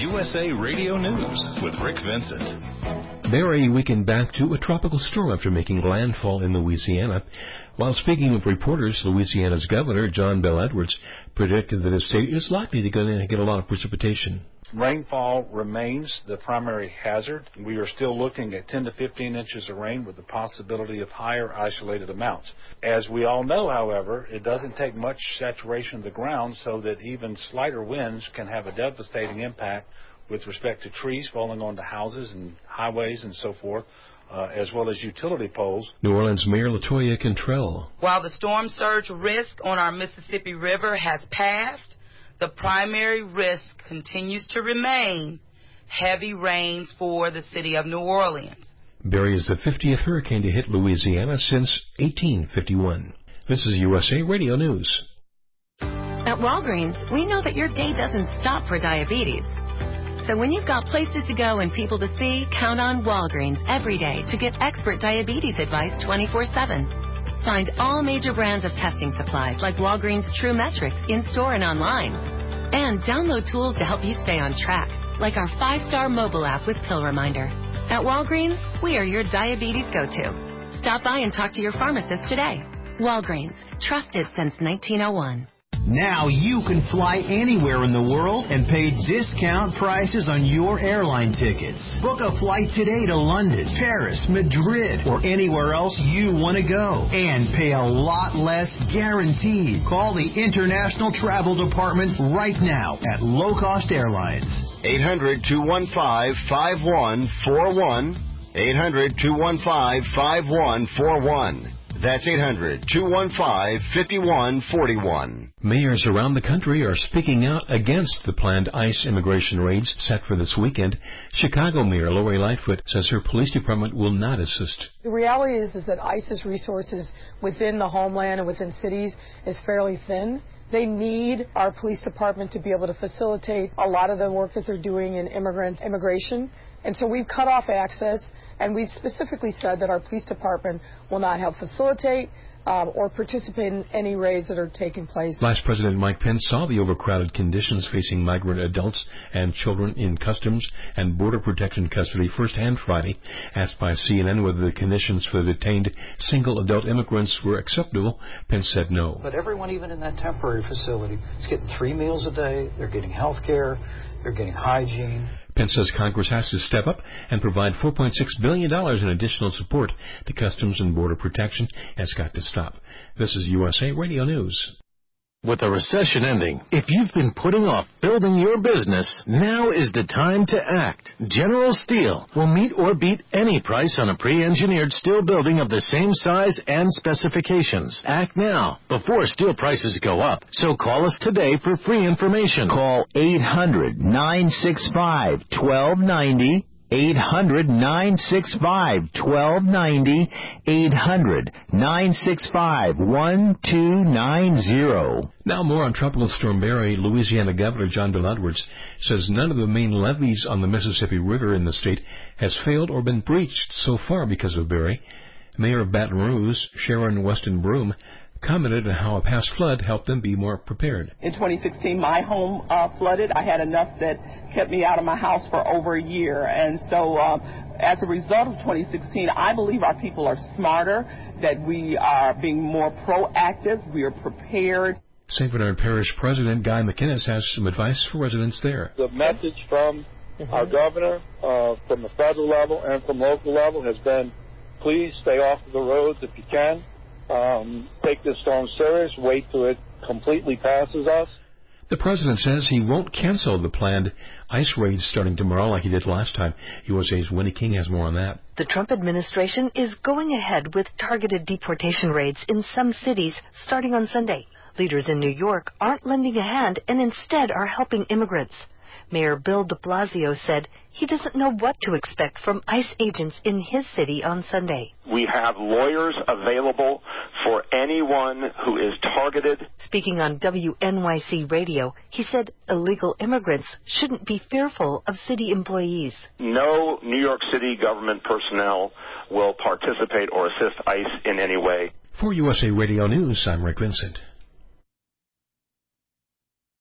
USA Radio News with Rick Vincent. Barry weakened back to a tropical storm after making landfall in Louisiana. While speaking with reporters, Louisiana's Governor, John Bel Edwards, predicted that the state is likely to get a lot of precipitation. Rainfall remains the primary hazard. We are still looking at 10 to 15 inches of rain with the possibility of higher isolated amounts. As we all know, however, it doesn't take much saturation of the ground so that even slighter winds can have a devastating impact with respect to trees falling onto houses and highways and so forth, as well as utility poles. New Orleans Mayor LaToya Cantrell. While the storm surge risk on our Mississippi River has passed, the primary risk continues to remain heavy rains for the city of New Orleans. Barry is the 50th hurricane to hit Louisiana since 1851. This is USA Radio News. At Walgreens, we know that your day doesn't stop for diabetes. So when you've got places to go and people to see, count on Walgreens every day to get expert diabetes advice 24/7. Find all major brands of testing supplies like Walgreens True Metrics in-store and online. And download tools to help you stay on track, like our 5-star mobile app with Pill Reminder. At Walgreens, we are your diabetes go-to. Stop by and talk to your pharmacist today. Walgreens, trusted since 1901. Now you can fly anywhere in the world and pay discount prices on your airline tickets. Book a flight today to London, Paris, Madrid, or anywhere else you want to go. And pay a lot less guaranteed. Call the International Travel Department right now at Low Cost Airlines. 800-215-5141. 800-215-5141. That's 800-215-5141. Mayors around the country are speaking out against the planned ICE immigration raids set for this weekend. Chicago Mayor Lori Lightfoot says her police department will not assist. The reality is that ICE's resources within the homeland and within cities is fairly thin. They need our police department to be able to facilitate a lot of the work that they're doing in immigration. And so we've cut off access, and we specifically said that our police department will not help facilitate or participate in any raids that are taking place. Vice President Mike Pence saw the overcrowded conditions facing migrant adults and children in Customs and Border Protection custody firsthand Friday. Asked by CNN whether the conditions for the detained single adult immigrants were acceptable, Pence said no. But everyone, even in that temporary facility, is getting 3 meals a day. They're getting health care. They're getting hygiene. Pence says Congress has to step up and provide $4.6 billion in additional support to Customs and Border Protection. It's got to stop. This is USA Radio News. With the recession ending, if you've been putting off building your business, now is the time to act. General Steel will meet or beat any price on a pre-engineered steel building of the same size and specifications. Act now, before steel prices go up. So call us today for free information. Call 800-965-1290. 800-965-1290, 800-965-1290. Now more on Tropical Storm Barry. Louisiana Governor John Bel Edwards says none of the main levees on the Mississippi River in the state has failed or been breached so far because of Barry. Mayor of Baton Rouge, Sharon Weston Broome, commented on how a past flood helped them be more prepared. In 2016, my home flooded. I had enough that kept me out of my house for over a year. And so as a result of 2016, I believe our people are smarter, that we are being more proactive, we are prepared. St. Bernard Parish President Guy McInnes has some advice for residents there. The message from our governor, from the federal level and from local level, has been, please stay off of the roads if you can. Take this storm serious, wait till it completely passes us. The president says he won't cancel the planned ice raids starting tomorrow like he did last time. USA's Winnie King has more on that. The Trump administration is going ahead with targeted deportation raids in some cities starting on Sunday. Leaders in New York aren't lending a hand and instead are helping immigrants. Mayor Bill de Blasio said he doesn't know what to expect from ICE agents in his city on Sunday. We have lawyers available for anyone who is targeted. Speaking on WNYC radio, he said illegal immigrants shouldn't be fearful of city employees. No New York City government personnel will participate or assist ICE in any way. For USA Radio News, I'm Rick Vincent.